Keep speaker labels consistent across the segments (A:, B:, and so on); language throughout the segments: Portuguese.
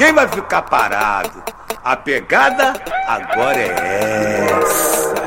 A: ninguém vai ficar parado. A pegada agora é essa.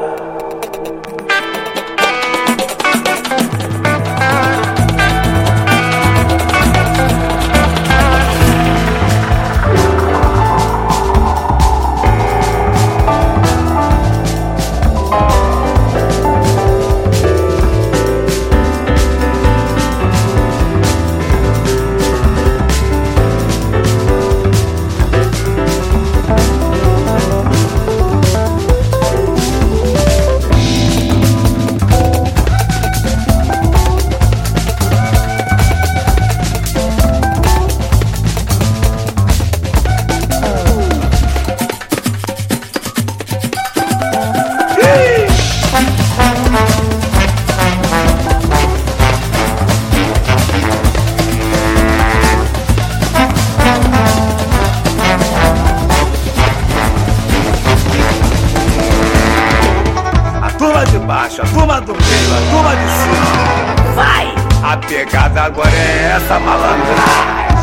A: A turma do meio, a turma de cima.
B: Vai!
A: A pegada agora é essa, malandra.